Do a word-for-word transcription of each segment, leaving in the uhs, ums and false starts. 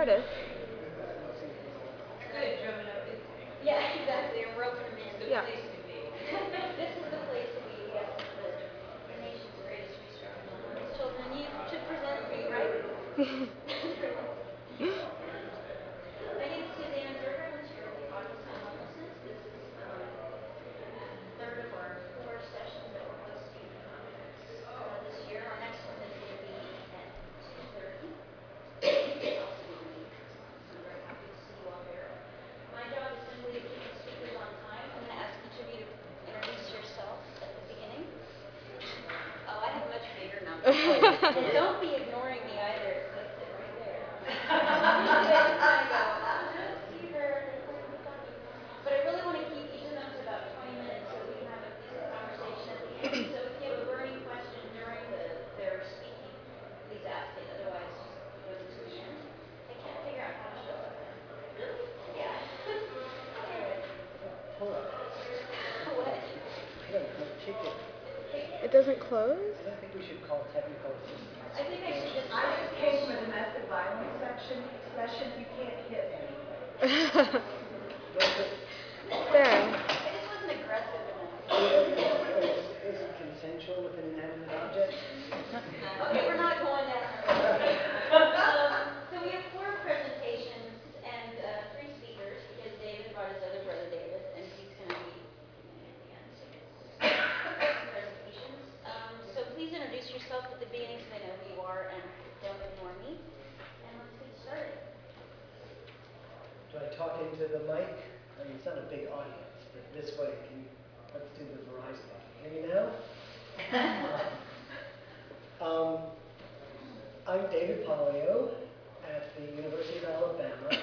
started. Good, drumming up. Yeah, exactly. And roping them in. Yeah. Place to be. This is the place to be, yes. The, the nation's greatest research on homeless children. You should present me, right? My name is Suzanne Berger. I'm the chair of the Office on Homelessness. This is um, the third of our four sessions that we're hosting uh, this year. Our next one is going to be at two thirty. I'll see you. So I'm very happy to see you all here. My job is simply to keep the speakers on time. I'm going to ask each of you to introduce yourself at the beginning. Oh, I have much bigger numbers. And don't be ignoring me either, because I sit right there. Usually I just kind of go, I'm just here. But I really want to keep each of them to about twenty minutes so we can have a decent conversation at the end. So if you have a burning question during the, their speaking, please ask it. Otherwise, just go to the end. I can't figure out how to show it. Really? Yeah. Hold on. What? I don't know. Ticket. It doesn't close? I don't think we should call technical assistance. I think I should just. I just came for the domestic violence section session. You can't hit anything. There. I just wasn't aggressive enough. Is, is it consensual with an inanimate object? Okay, we're not going down there. um, so we have four presentations and uh, three speakers because David brought his other brother David, and he's going to be at the end. So presentations. Um, so please introduce yourself at the beginning so they know who you are and don't ignore me. And let's get started. Do I talk into the mic? I mean, it's not a big audience, but this way, can you, let's do the Verizon one. Can you hear me now? um, I'm David Polio at the University of Alabama,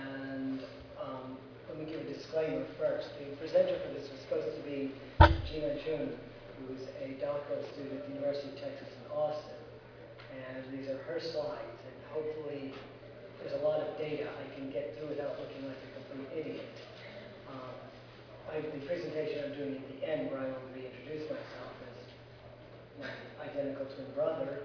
and um, let me give a disclaimer first. The presenter for this was supposed to be Gina June, who is a doctoral student at the University of Texas in Austin. And these are her slides, and hopefully there's a lot of data I can get through without looking like a complete idiot. Um, I, the presentation I'm doing at the end, where I will reintroduce myself as my identical twin brother,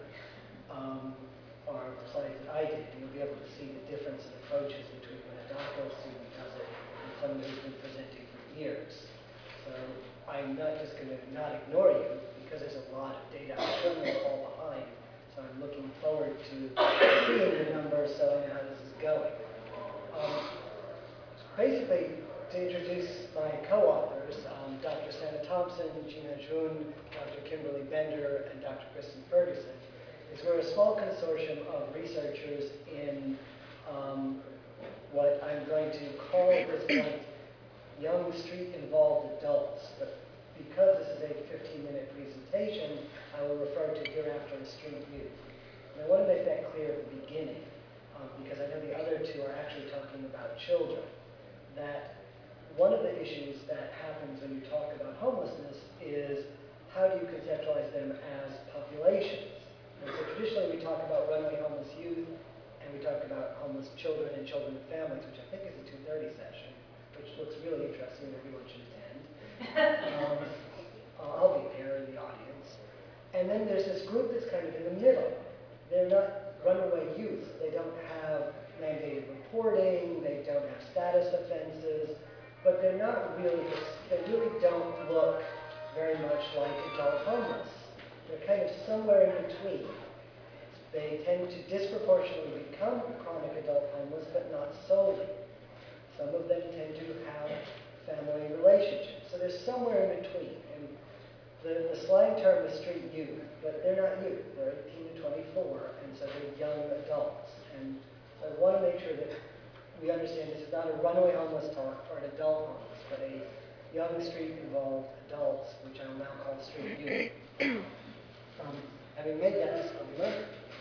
um, are slides that I did. And you'll be able to see the difference in approaches between when a doctoral student does it and someone who's been presenting for years. So I'm not just going to not ignore you, because there's a lot of data I'm sure will fall behind. So I'm looking forward to seeing the numbers so I know how this is going. Um, basically, to introduce my co-authors, um, Doctor Santa Thompson, Gina June, Doctor Kimberly Bender, and Doctor Kristen Ferguson, is we're a small consortium of researchers in um, what I'm going to call at this point young street-involved adults. But because this is a fifteen minute presentation, I will refer to hereafter as street youth. And I want to make that clear at the beginning, um, because I know the other two are actually talking about children, that one of the issues that happens when you talk about homelessness is how do you conceptualize them as populations? And so traditionally we talk about runaway homeless youth, and we talk about homeless children and children and families, which I think is a two thirty session, which looks really interesting and everyone should attend. Um, I'll be there in the audience. And then there's this group that's kind of in the middle. They're not runaway youth. They don't have mandated reporting. They don't have status offenses. But they're not really, they really don't look very much like adult homeless. They're kind of somewhere in between. They tend to disproportionately become chronic adult homeless, but not solely. Some of them tend to have family relationships. So they're somewhere in between. And the, the slang term is street youth, but they're not youth. They're eighteen to twenty-four, and so they're young adults. And so I want to make sure that we understand this is not a runaway homeless talk or an adult homeless, but a young street-involved adults, which I will now call street youth. Um, having made that disclaimer,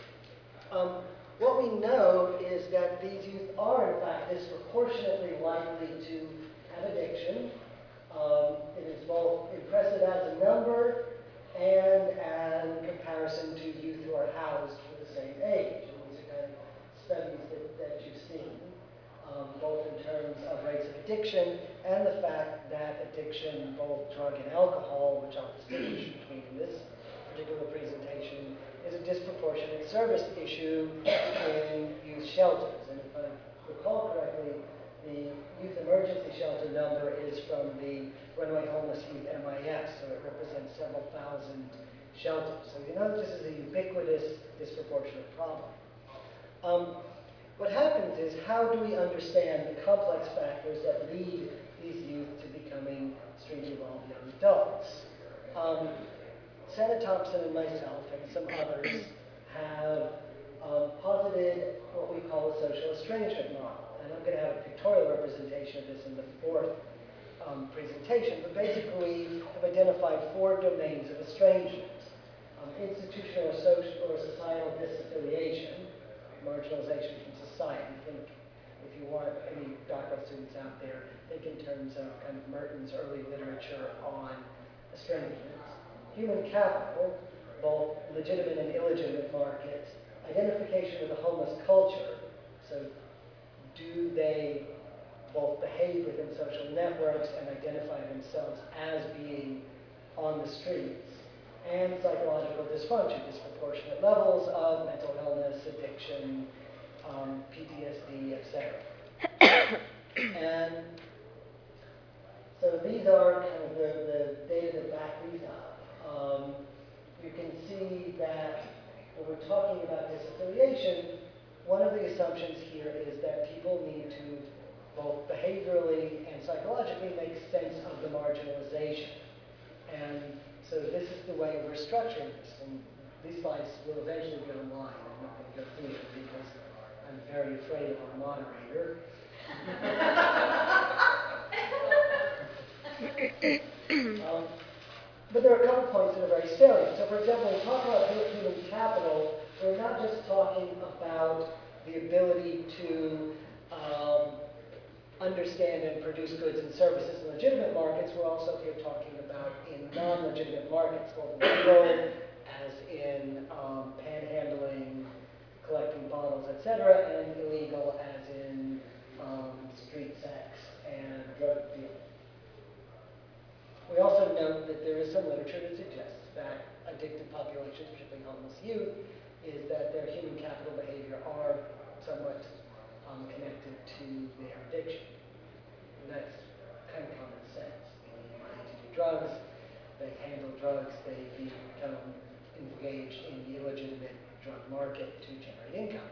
um, what we know is that these youth are, in fact, disproportionately likely to have addiction. Um, it is both impressive as a number and as in comparison to youth who are housed for the same age. And these are kind of studies that, that you've seen, um, both in terms of rates of addiction and the fact that addiction, both drug and alcohol, which I'll distinguish between in this particular presentation, is a disproportionate service issue in youth shelters. And if I'm recall correctly, the youth emergency shelter number is from the Runaway Homeless Youth M I S, so it represents several thousand shelters. So you know this is a ubiquitous, disproportionate problem. Um, what happens is, how do we understand the complex factors that lead these youth to becoming street-involved young adults? Um, Santa Thompson and myself and some others have um, posited what we call a social estrangement model. And I'm going to have a pictorial representation of this in the fourth um, presentation. But basically, we have identified four domains of estrangement. Um, institutional or social or societal disaffiliation, marginalization from society. Think, if you want any doctoral students out there, think in terms of kind of Merton's early literature on estrangement. Human capital, both legitimate and illegitimate market. Identification with the homeless culture. So do they both behave within social networks and identify themselves as being on the streets? And psychological dysfunction, disproportionate levels of mental illness, addiction, um, P T S D, et cetera. And so these are kind of the, the data that back these up. Um, you can see that when we're talking about disaffiliation, one of the assumptions here is that people need to both behaviorally and psychologically make sense of the marginalization. And so this is the way we're structuring this. And these slides will eventually go online. I'm not going to go through them because I'm very afraid of our moderator. um, but there are a couple points that are very salient. So for example, when we talk about human capital, we're not just talking about the ability to um, understand and produce goods and services in legitimate markets. We're also here talking about in non-legitimate markets, both legal, as in um, panhandling, collecting bottles, et cetera, and illegal, as in um, street sex and drug dealing. We also note that there is some literature that suggests that addicted populations, particularly homeless youth, is that their human capital behavior are somewhat um, connected to their addiction. And that's kind of common sense. They need money to do drugs, they handle drugs, they become engaged in the illegitimate drug market to generate income.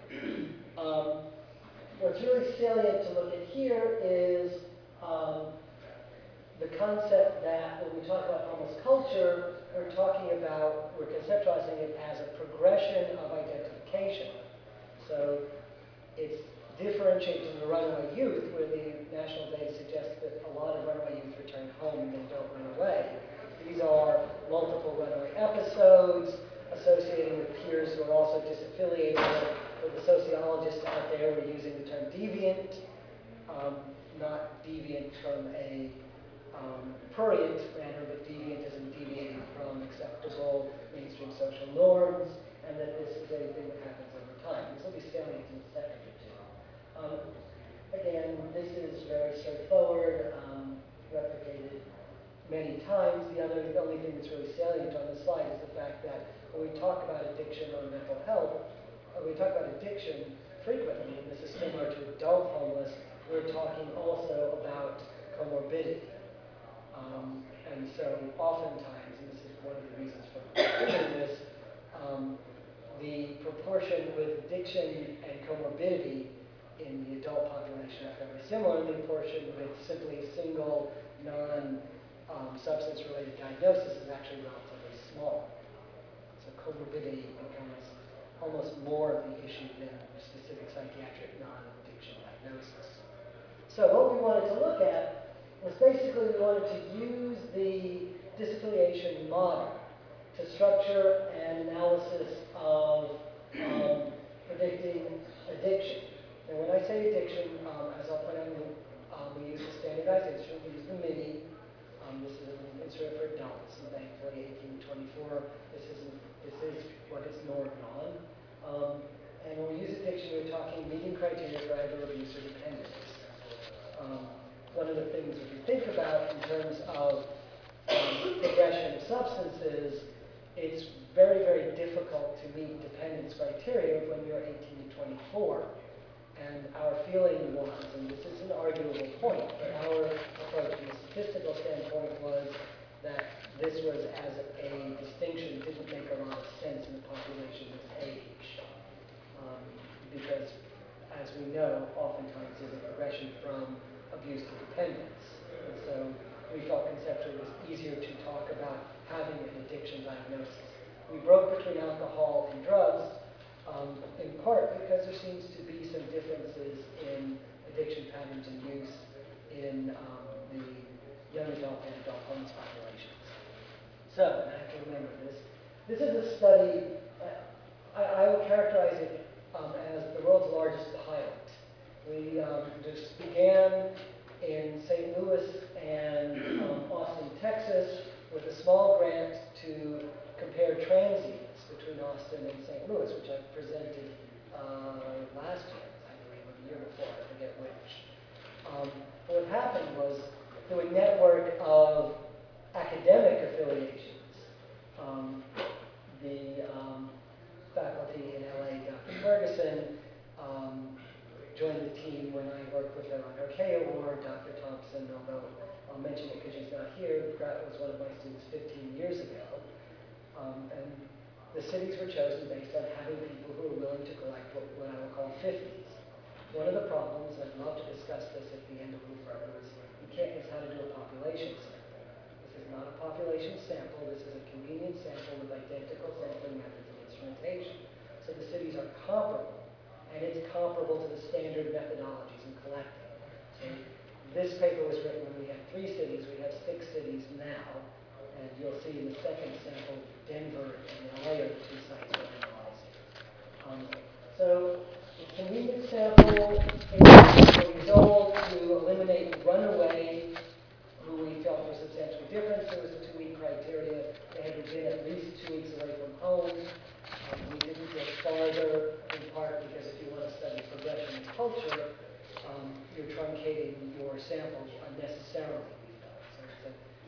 um, what's really salient to look at here is um, the concept that when we talk about homeless culture, we're talking about, we're conceptualizing it as a progression of identification. So it's differentiated from the runaway youth, where the national data suggests that a lot of runaway youth return home and they don't run away. These are multiple runaway episodes associated with peers who are also disaffiliated. For the sociologists out there, we're using the term deviant, um, not deviant from a Um, prurient manner, but deviant as in deviating from acceptable mainstream social norms, and that this is a thing that happens over time. This will be salient in a second or two. Um, again, this is very straightforward, um, replicated many times. The other, the only thing that's really salient on this slide is the fact that when we talk about addiction or mental health, when we talk about addiction frequently, and this is similar to adult homeless, we're talking also about comorbidity. Um, and so oftentimes, and this is one of the reasons for doing this, um, the proportion with addiction and comorbidity in the adult population are fairly similar, and the proportion with simply a single non-substance-related um, diagnosis is actually relatively small. So comorbidity becomes almost more of the issue than specific psychiatric non-addiction diagnosis. So what we wanted to look at was basically we wanted to use the disaffiliation model to structure an analysis of um, predicting addiction. And when I say addiction, um, as I'll put out, um, we use a standardized instrument. We use the MIDI. Um, this is an instrument for adults, and thankfully eighteen to twenty-four, this, isn't, this is what it's normed on. Um, and when we use addiction, we're talking meeting criteria for either abuse or dependence. Um, One of the things that we think about in terms of um, progression of substances, it's very, very difficult to meet dependence criteria when you're eighteen to twenty-four. And our feeling was, and this is an arguable point, but our approach from a statistical standpoint was that this was, as a distinction, didn't make a lot of sense in the population this age. Um, because, as we know, oftentimes there's a progression from abuse to dependence. And so we felt conceptually it was easier to talk about having an addiction diagnosis. We broke between alcohol and drugs, um, in part because there seems to be some differences in addiction patterns and use in um, the young adult and adult homeless populations. So, and I have to remember this, this is a study, uh, I, I would characterize it um, as the world's largest pilot. We um, just began in Saint Louis and um, Austin, Texas, with a small grant to compare transients between Austin and Saint Louis, which I presented uh, last year, I believe, or the year before, I forget which. Um, what happened was, through a network of academic affiliations, um, the um, faculty in L A, Doctor Ferguson, um, joined the team when I worked with her on her K Award. Doctor Thompson, although I'll mention it because she's not here, Pratt was one of my students fifteen years ago. Um, and the cities were chosen based on having people who were willing to collect what, what I would call fifties. One of the problems, and I'd love to discuss this at the end of the program, is you can't is how to do a population sample. This is not a population sample. This is a convenient sample with identical sampling methods and instrumentation. So the cities are comparable, and it's comparable to the standard methodologies in collecting. So this paper was written when we had three cities. We have six cities now, and you'll see in the second sample, Denver and L A are the two sites we're analyzing. Um, so it's a convenient sample, eighty-four years old, to eliminate runaway, who we felt were substantially different. So it was a two-week criteria. They had to been at least two weeks away from home. Um, we didn't get farther, in part because if you want to study progression in culture, um, you're truncating your sample unnecessarily, we felt. So it's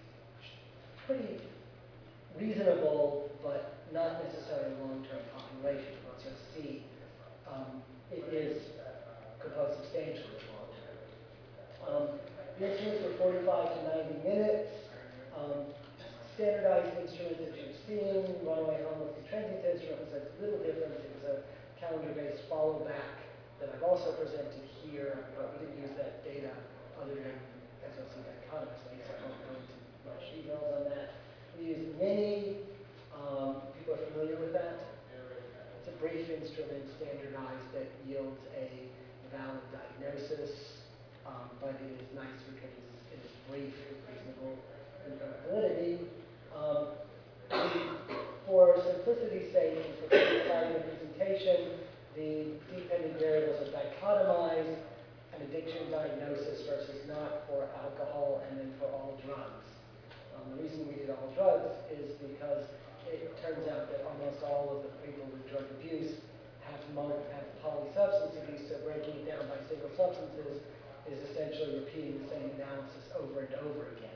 a pretty reasonable, but not necessarily long-term population. Once you'll see, um, it is composed substantially of long-term. Um, the instruments were forty-five to ninety minutes. Um, standardized instruments that you've seen, runaway homeless and transient instrument was a little different. It was a calendar-based follow back that I've also presented here, but we didn't use that data other than, as you'll see, dichotomously, so I won't go into much details on that. We used Mini. Um, people are familiar with that. It's a brief instrument, standardized, that yields a valid diagnosis, um, but it is nice because it is brief with reasonable validity. Um, for simplicity's sake, and for clarity of presentation, the dependent variables are dichotomized, an addiction diagnosis versus not for alcohol, and then for all drugs. Um, the reason we did all drugs is because it turns out that almost all of the people with drug abuse have, have polysubstance abuse, so breaking it down by single substances is essentially repeating the same analysis over and over again.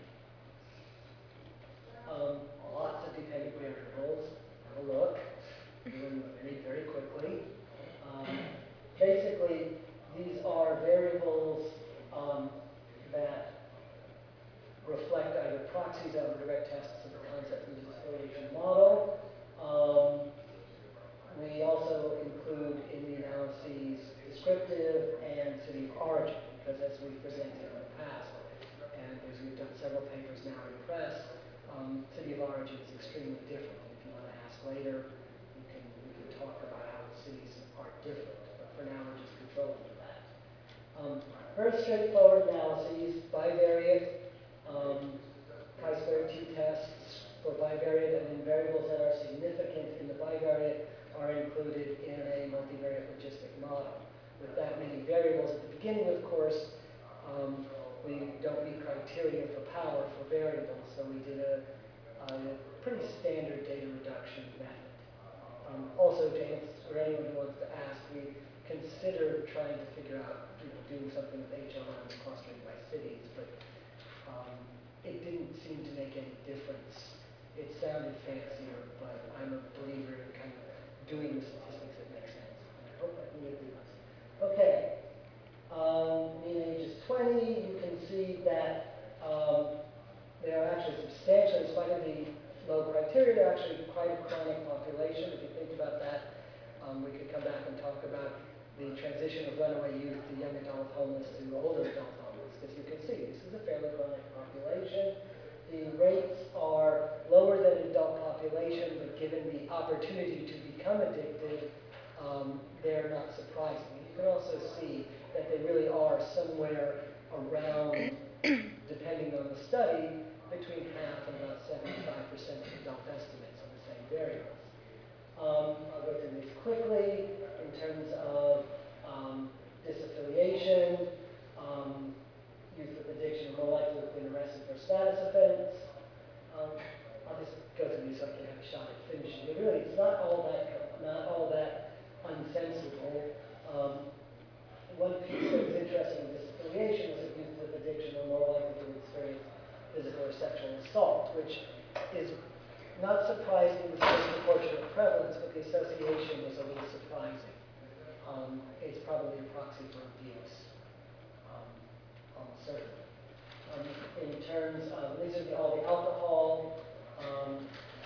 Um, lots of dependent variables. Have a look. You can read very quickly. Um, basically, these are variables um, that reflect either proxies of or direct tests of the concept of the affiliation model. Um, we also include in the analyses descriptive and city of origin, because as we've presented in the past, and as we've done several papers now in press, um, city of origin is extremely different. And if you want to ask later, you can, we can talk about how the cities are different. But for now, we're just controlling that. Um, very straightforward analyses, bivariate, um, chi-square T tests for bivariate, and then variables that are significant in the bivariate are included in a multivariate logistic model. With that many variables at the beginning, of course, um, we don't meet criteria for power for variables, so we did a, a pretty standard data reduction method. Um, also, to answer, for anyone who wants to ask, we considered trying to figure out, you know, doing something with H L Ms clustering by cities, but um, it didn't seem to make any difference. It sounded fancier, but I'm a believer in kind of doing the statistics that make sense. And I hope I can get through this. Okay, they're actually quite a chronic population. If you think about that, um, we could come back and talk about the transition of runaway youth to young adult homeless to older adult homeless, because you can see this is a fairly chronic population. The rates are lower than adult population, but given the opportunity to become addicted, um, they're not surprising. You can also see that they really are somewhere around, depending on the study, between half and about seventy-five percent of adult estimates on the same variables. Um, I'll go through these quickly in terms of um, disaffiliation. Um, youth with addiction are more likely to have been arrested for a status offense. Um, I'll just go through these so I can have a shot at finishing. But really, it's not all that not all that unsensible. Um, one piece that was interesting in disaffiliation was that youth with addiction are more likely to experience physical or sexual assault, which is not surprising with the disproportionate prevalence, but the association was a little surprising. Um, it's probably a proxy for abuse, um, almost certainly. Um, in terms of, these are the, all the alcohol, um,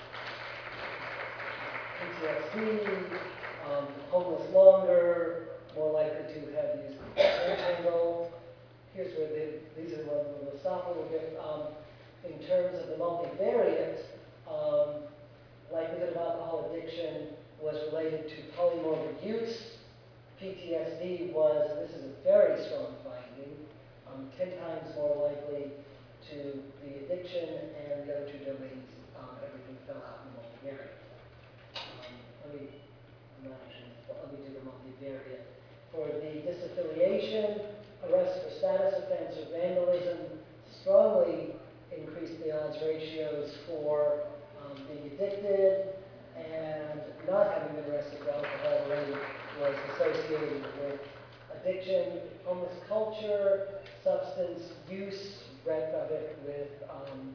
P T S D, um, homeless longer, more likely to have used Panhandle. Here's where the, these are one we'll stop a little bit. Um, in terms of the multivariate, um, likelihood of alcohol addiction was related to polymorbid use. P T S D was, this is a very strong finding, um, ten times more likely to the addiction, and the other two domains, um, everything fell out in the multivariate. Um, let me, I'm not actually, let me do the multivariate. For the disaffiliation, arrests for status offense or vandalism strongly increased the odds ratios for um, being addicted, and not having been arrested for alcohol rate was associated with addiction, homeless culture, substance use, breadth of it with um,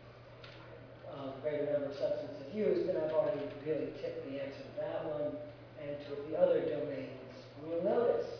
um, greater number of substances used, and I've already really tipped the answer to that one, and to the other domains. You'll notice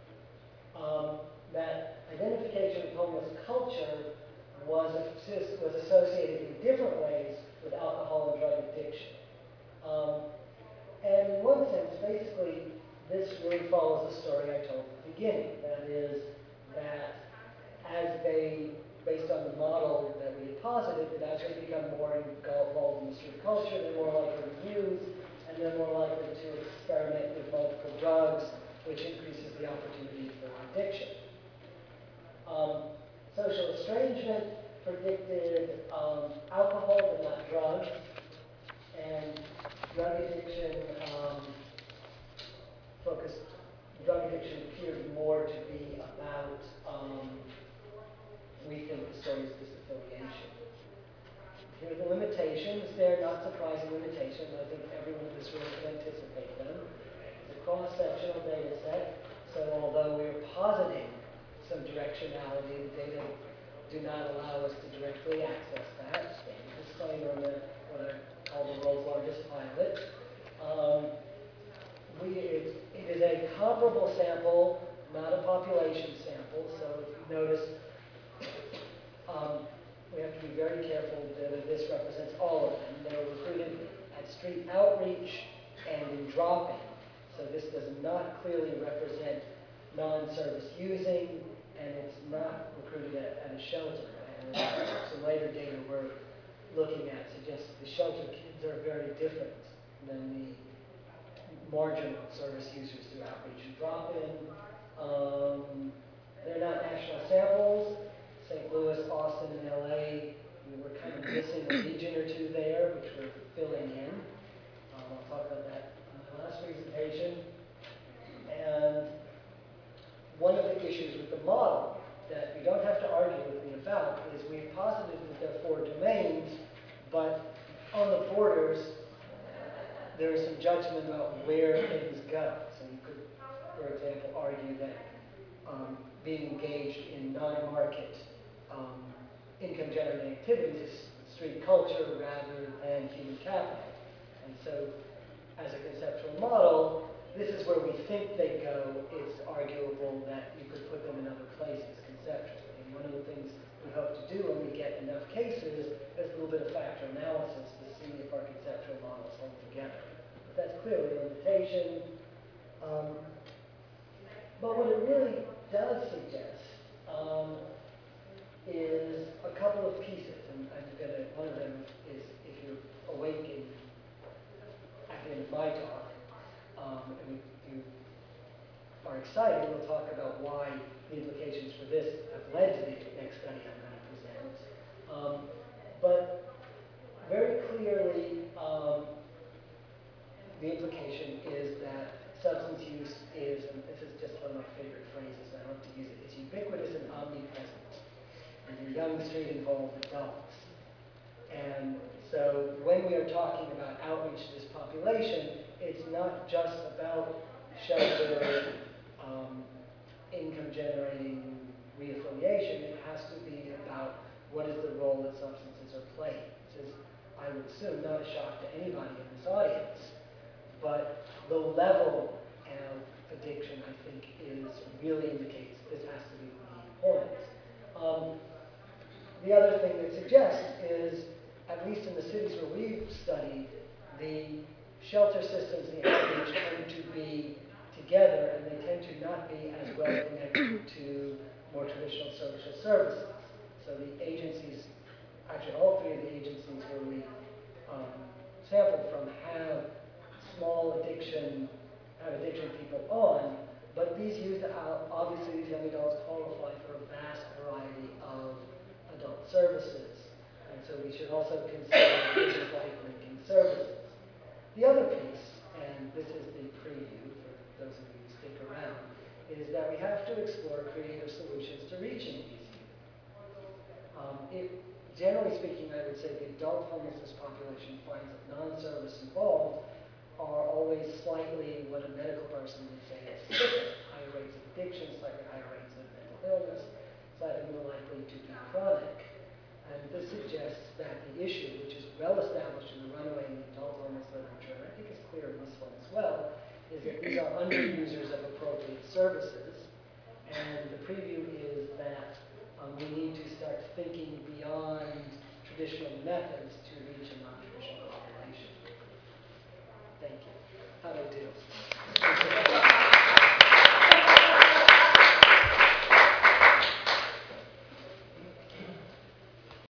um, that identification of homeless culture was, was associated in different ways with alcohol and drug addiction. Um, and in one sense, basically, this really follows the story I told at the beginning. That is, that as they, based on the model that we had posited, that as they become more involved in the street culture, they're more likely to use, and they're more likely to experiment with multiple drugs, which increases the opportunity for addiction. Um, social estrangement predicted um, alcohol, but not drugs, and drug addiction um, focused, drug addiction appeared more to be about, um, we think, the story's disaffiliation. Here are the limitations. They're not surprising limitations. I think everyone in this room can anticipate them. It's a cross-sectional data set, so although we're positing some directionality, the data do not allow us to directly access that. Standard disclaimer on the, what I call the world's largest pilot. Um, we, it, it is a comparable sample, not a population sample, so if you notice, um, we have to be very careful that this represents all of them. They were recruited at street outreach and in drop-in. So this does not clearly represent non-service using, and it's not recruited at, at a shelter. And some later data we're looking at suggests the shelter kids are very different than the marginal service users through outreach and drop-in. Um, they're not national samples. Saint Louis, Austin, and L A, we were kind of missing a region or two there, which we're filling in. Um, I'll talk about that in my last presentation. And one of the issues with the model that we don't have to argue with me about is we've posited that there are four domains, but on the borders, there is some judgment about where things go. So you could, for example, argue that um, being engaged in non-market um, income-generating activities is street culture rather than human capital. And so, as a conceptual model, this is where we think they go. It's arguable that you could put them in other places conceptually. And one of the things we hope to do when we get enough cases is a little bit of factor analysis to see if our conceptual implication. Um, but what it really does suggest um, is a couple of pieces, and I'm gonna, one of them is if you're awake in, at the end of my talk, um, and you are excited, we'll talk about why the implications for this have led to the next study I'm going to present. Um, but very clearly, um, the implication is that substance use is, and this is just one of my favorite phrases, and I love to use it, is ubiquitous and omnipresent in your young, street-involved adults. And so when we are talking about outreach to this population, it's not just about shelter, um, income generating reaffiliation. It has to be about what is the role that substances are playing. This is, I would assume, not a shock to anybody in this audience, but the level of addiction, I think, is really indicates this has to be the main point. Um, the other thing that suggests is, at least in the cities where we've studied, the shelter systems and the outreach tend to be together, and they tend to not be as well connected to more traditional social services. So the agencies, actually all three of the agencies where we um, sampled from have small addiction, have addiction people on, but these youth, obviously these young adults qualify for a vast variety of adult services. And so we should also consider things like linking services. The other piece, and this is the preview for those of you who stick around, is that we have to explore creative solutions to reaching these youth. Um, it, generally speaking, I would say the adult homelessness population finds that non-service involved are always slightly what a medical person would say is sicker, higher rates of addiction, slightly higher rates of mental illness, slightly more likely to be chronic. And this suggests that the issue, which is well established in the runaway and the adult homeless literature, and I think is clear in this one as well, is that these are under-users of appropriate services. And the preview is that um, we need to start thinking beyond traditional methods to